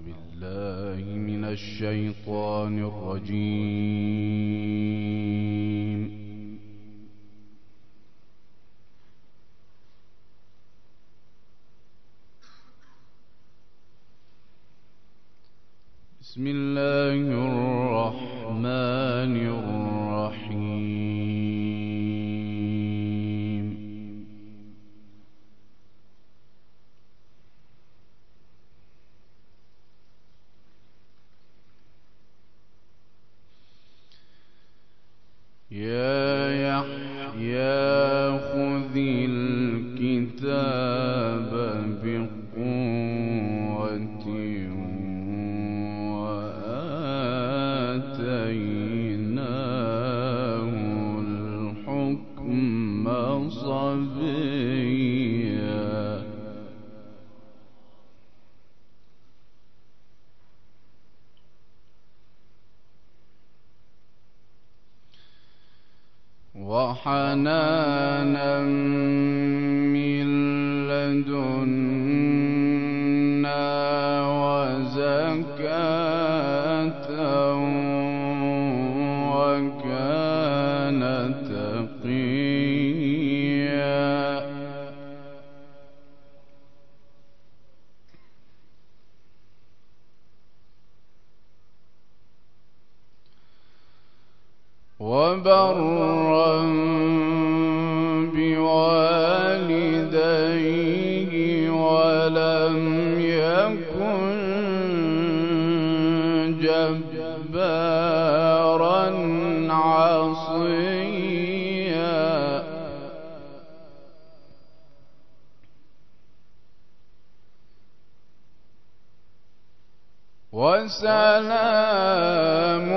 بالله من الشيطان الرجيم. بسم الله الرحمن الرحيم. يا يحيى خذ الكتاب بقوة وآتيناه الحكم صبيا. وحنانا من لدنا وزكاة وكان تقيا. وبرا بوالديه ولم يكن جبارا عصيا. وسلام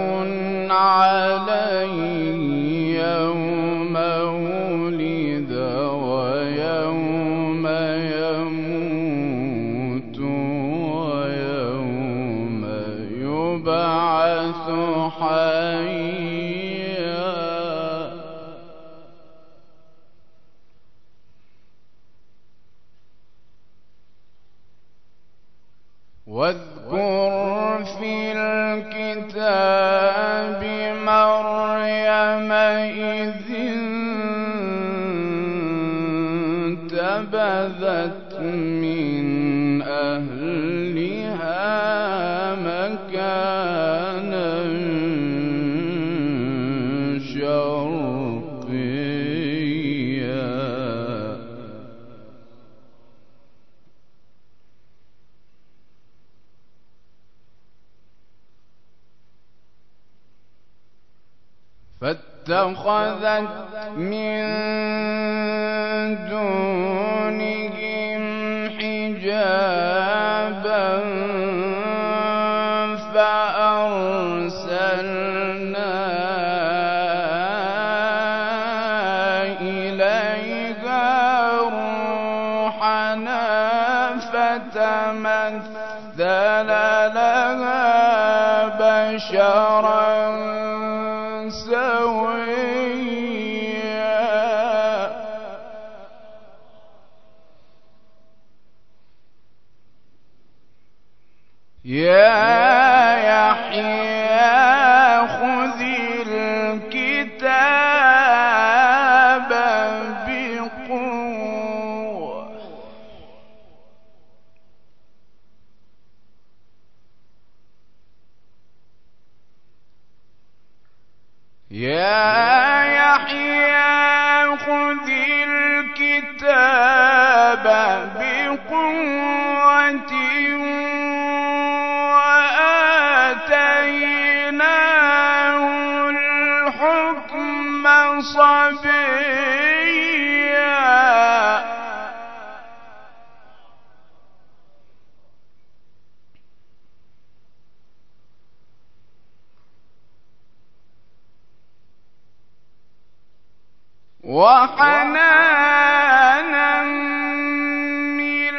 عليه يوم ولد ويوم يموت ويوم يبعث حيا. واذكر في الكتاب مريم إذ انتبذت من أهلها مكانا شرقيا. فاتخذت من دونهم حجابا فأرسلنا إليها روحنا فتمثل لها بشرا سويا. يا يحيى خذ الكتاب بقوة. يا يحيى خذ الكتاب بقوة وآتيناه الحكم صبيا. وحنانا من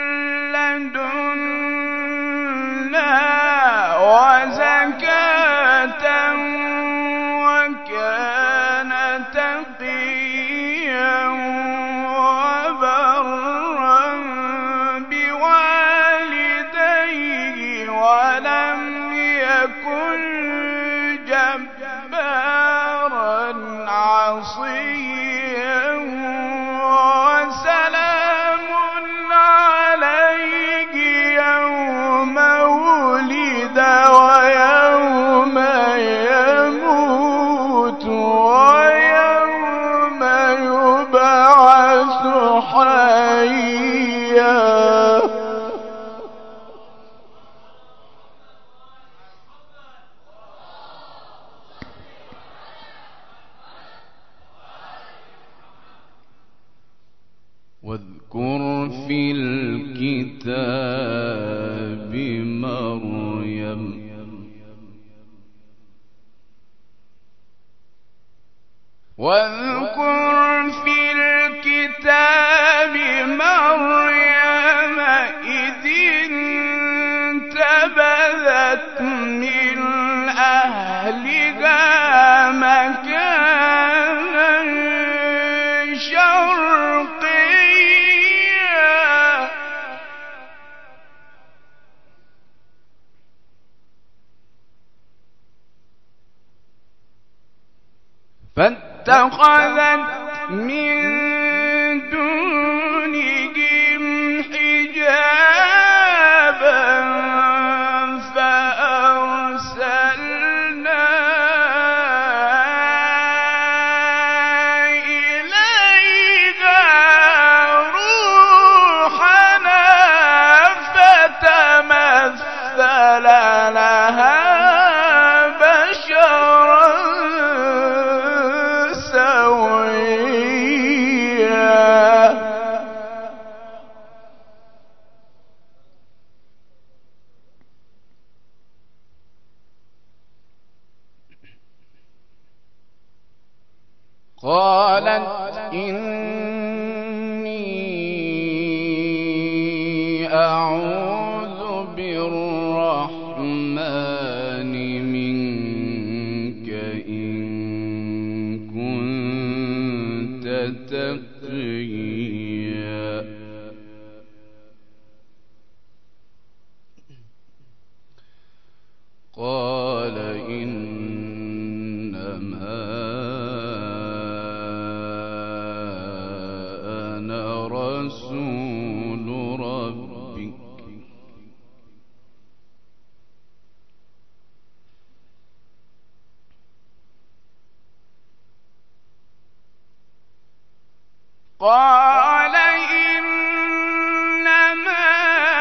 لدنا وزكاة وكان تقيا. وبرا بوالديه ولم واذكر في الكتاب مريم إذ انتبذت من أهلها مكانا شرقيا فاتخذت من دونهم حجابا فأرسلنا إليها روحنا فتمثل لها بشرا قالت إني أعوذ بالرحمن منك إن كنت تقيا قال إنما رسول ربك قال إنما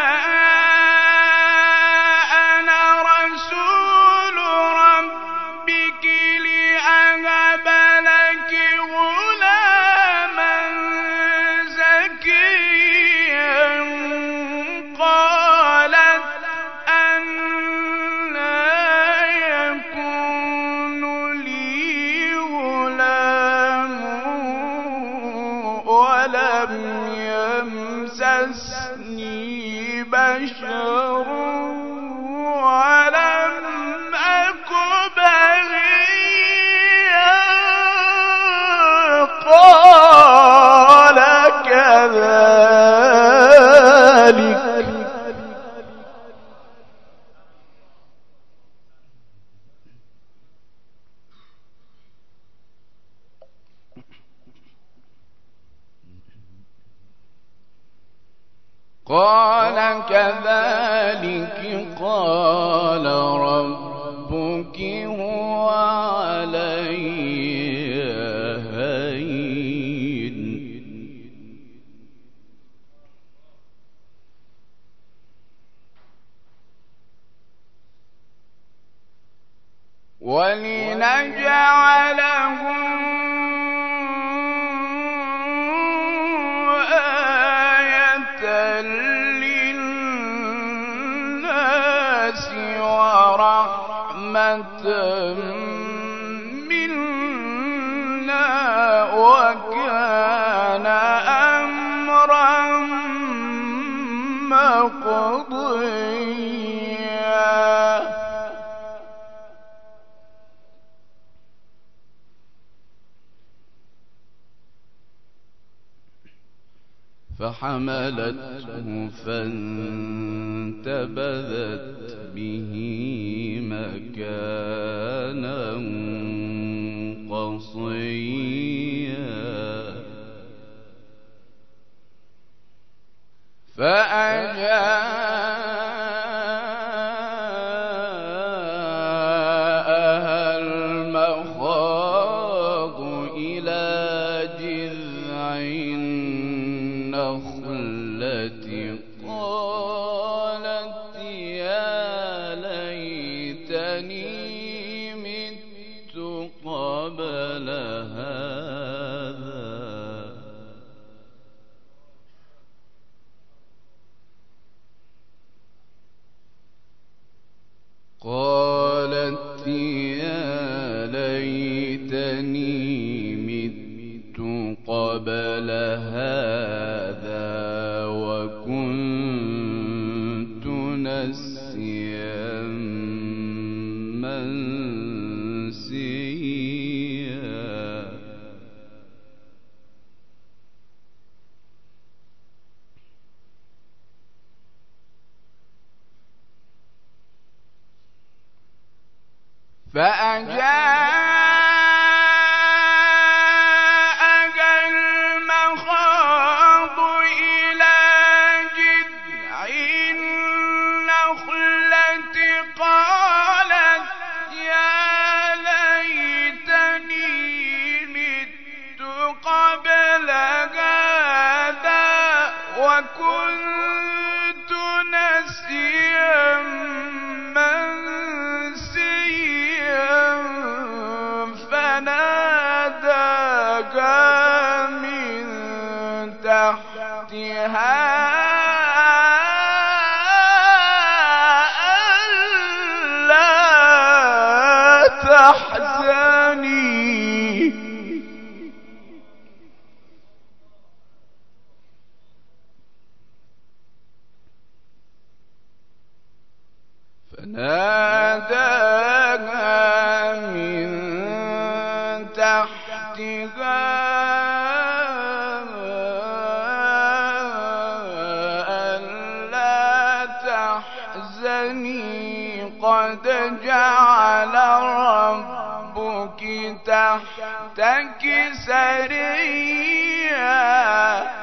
أنا رسول ربك لأهب لك غلاما زكيا قالت أنى يكون لي غلام ولم يمسسني بشر ولم أك بغيا قال كذلك قال ربك هو علي هين ولنجعله آية للناس ورحمة منا وكان أمرا مقضيا فحملته فانتبذت به مكانا قصيا فأجاءها المخاض إلى جذع النخلة قالت يا ليت نسيا منسيا فأجاءها المخاض إلى جذع النخلة قالت يا ليتني مت قبل هذا وكنت نسيا فناداها من تحتها ألا تحزني فناداها من تحتها ألا تحزني قد جعل ربك تحتك سريا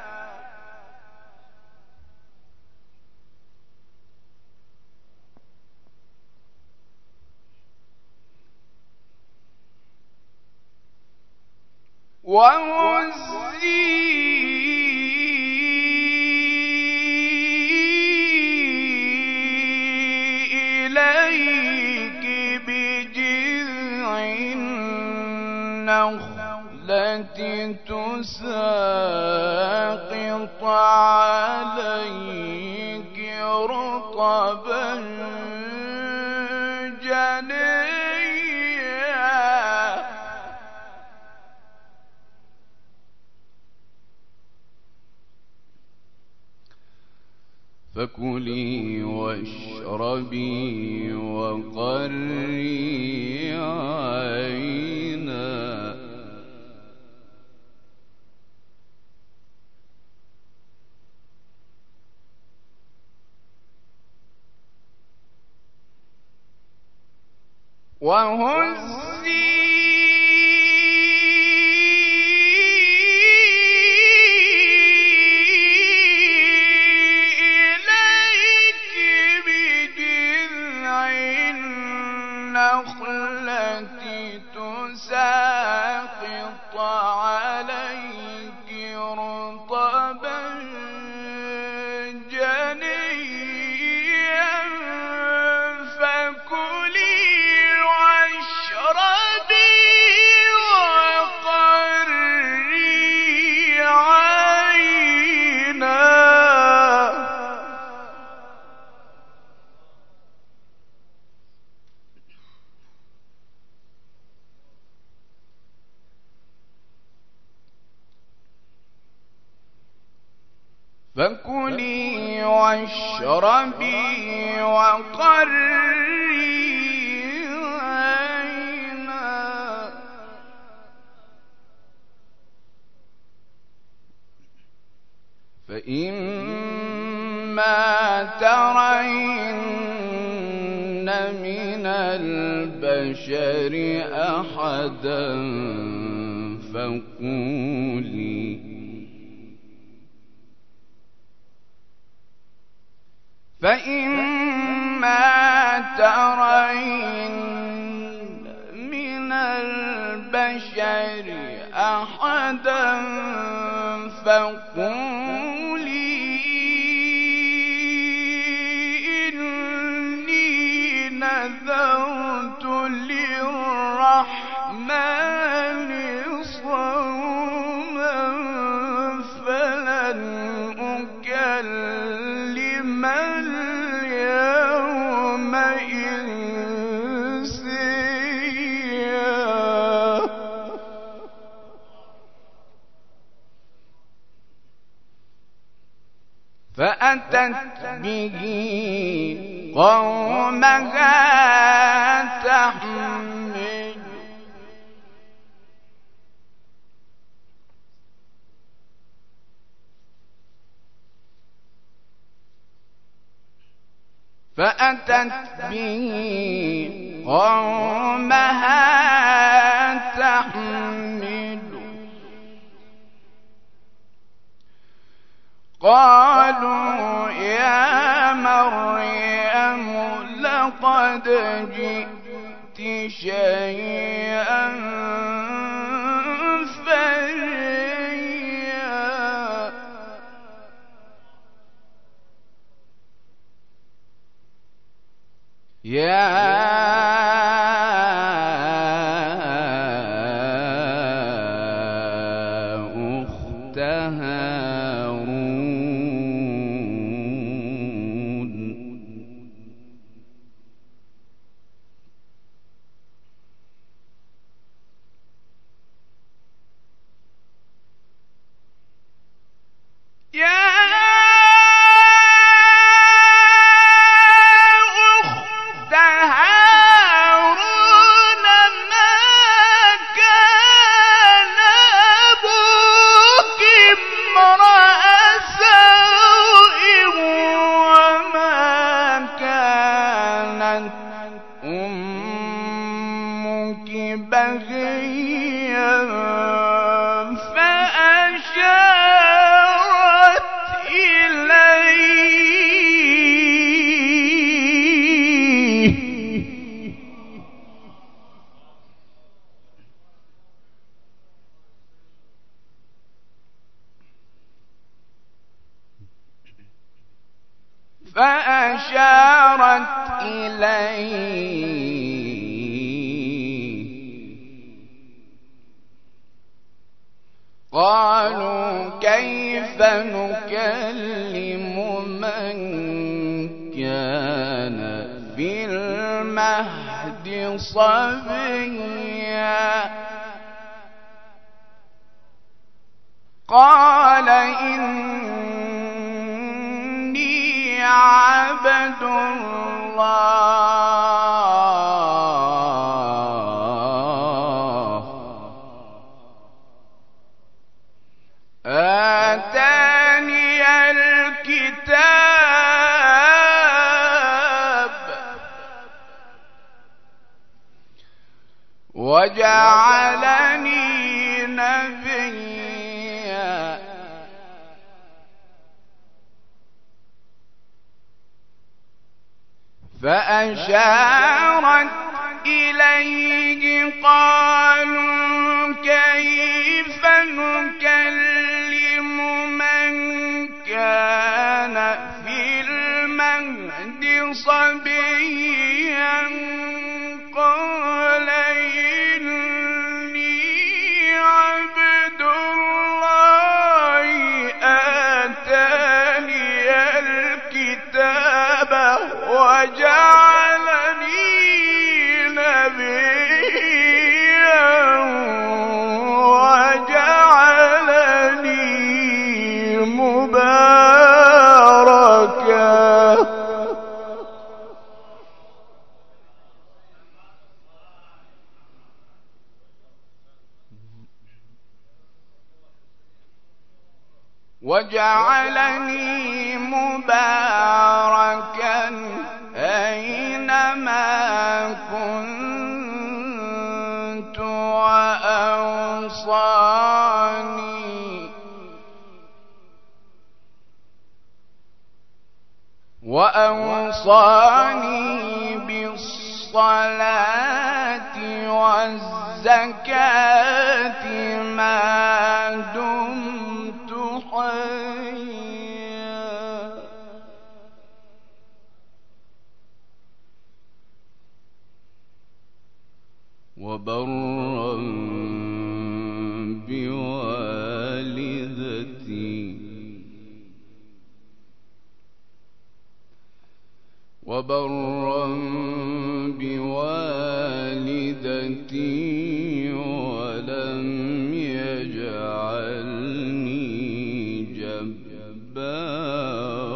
وهزي إليك بجذع النخلة تساقط عليك رطبا جنيا فكلي واشربي وقري عينا وهزي النخلة تساقط عليك رطبا جنيا فكلي واشربي وقري عينا فكلي واشربي وقري عينا فإما ترين من البشر أحدا فإما ترين من البشر أحدا فقولي إني نذرت للرحمن صوما فلن أكلم اليوم إنسيا فأتت به قومها تحمل قالوا يا مريم لقد جئت شيئا فريا يا أخت هارون يا أمك بغيا فأشارت إليه قالوا كيف نكلم من كان في المهد صبيا قال إني عبد الله آتاني الكتاب وجعلني نبيا فأشارت إليه قالوا كيف نكلم من كان في المهد صبيا قال إني عبد الله آتاني الكتاب وجعلني نبيا وجعلني مباركا أينما كنت وأوصاني بالصلاة والزكاة ما دمت حيا وبرا بوالدتي ولم يجعلني جبارا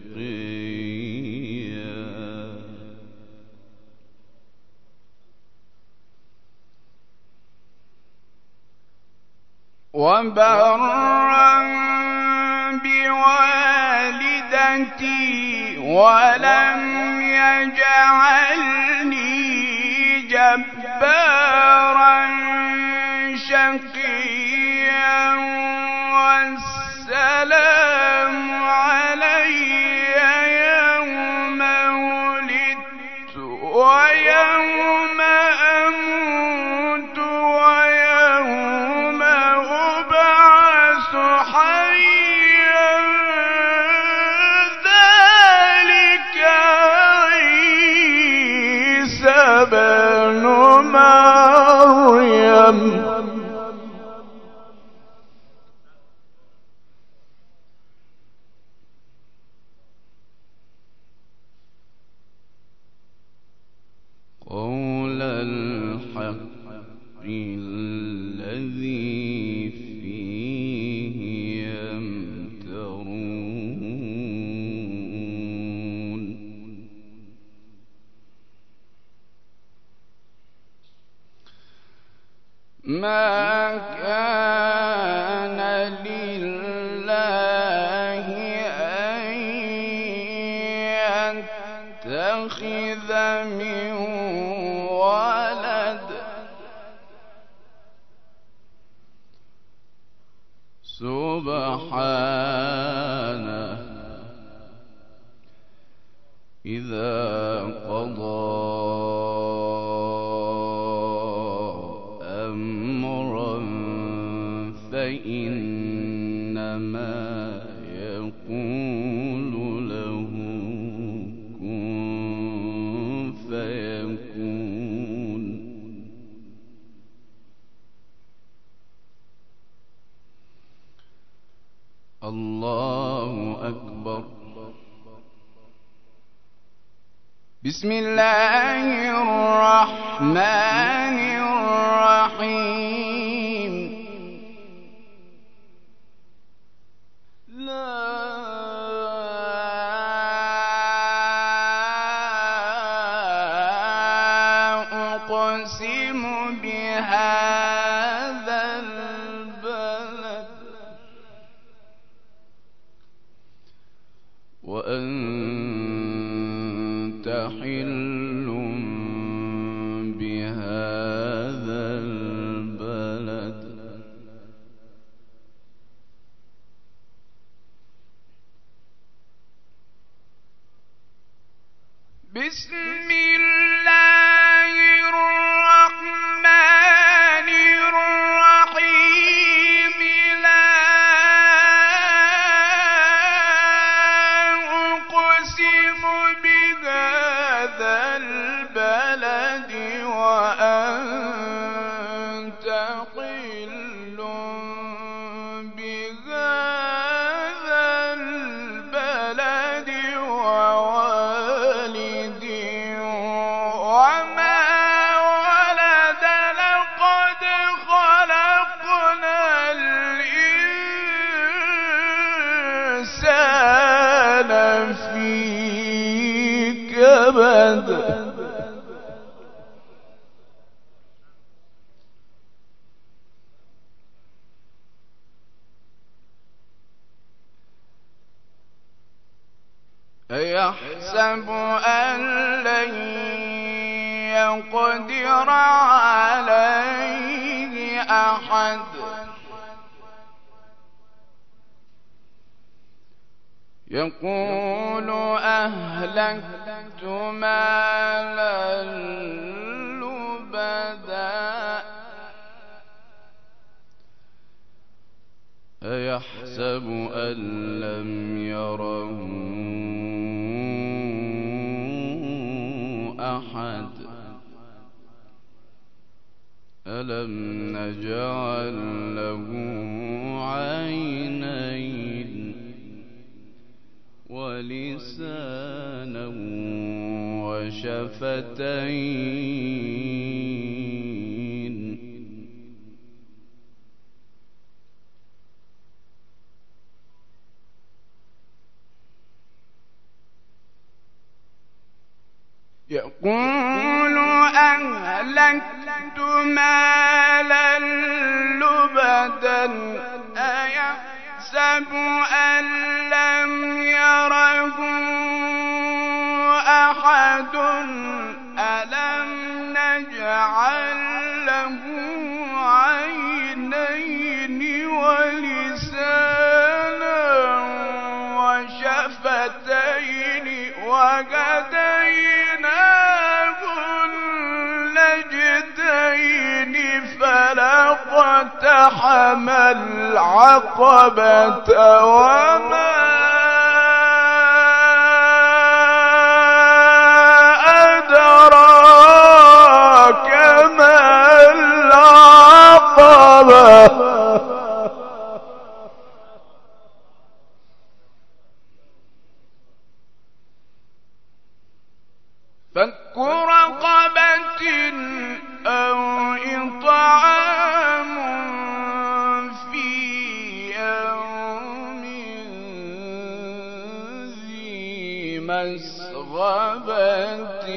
وبرا بوالدتي ولم يجعلني جبارا شقيا والسلام علي يوم ولدت ويوم أموت ويوم أبعث حيا ذلك عيسى بن مريم قول الحق الذي فيه يمترون ما كان لله أن يتخذ من ولد سبحانه إذا قضى أمرا فإنما يقول له كن فيكون الله أكبر. بسم الله الرحمن الرحيم. لا أقسم بهذا البلد وأنت حل بهذا البلد بسم الله الرحمن الرحيم. لا أقسم بهذا البلد وأنت حل بهذا البلد ووالد وما ولد لقد خلقنا الإنسان في كبد. أيحسب أن لن يقدر عليه أحد يقول أهلكت مالا لبدا أيحسب أن لم يره أحد ألم نجعل له عينين ولسانا وشفتين يقول أهلكت مالا لبدا أيحسب أن لم يره أحد ألم نجعل له عينين ولسانا وشفتين وهديناه النجدين فلاقتحم العقبة وما أدراك ما العقبة فك رقبة أو إطعام في يوم ذي مسغبة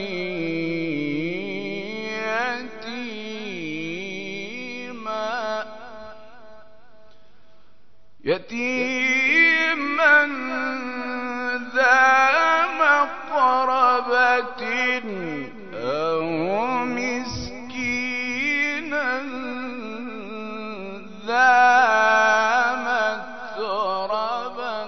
يتيما ذا مقربة أو مسكينا ذا متربة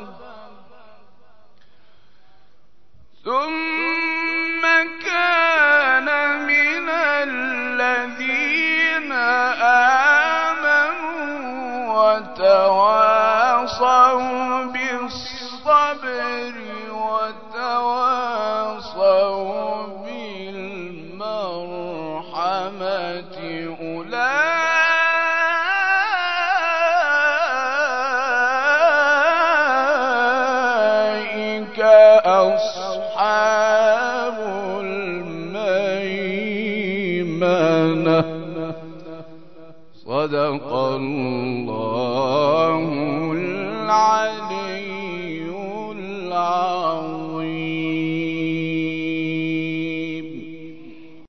ثم كان من الذين آمنوا وتواصوا بالصبر وتواصوا بالمرحمة أولئك أصحاب الميمنة صدق الله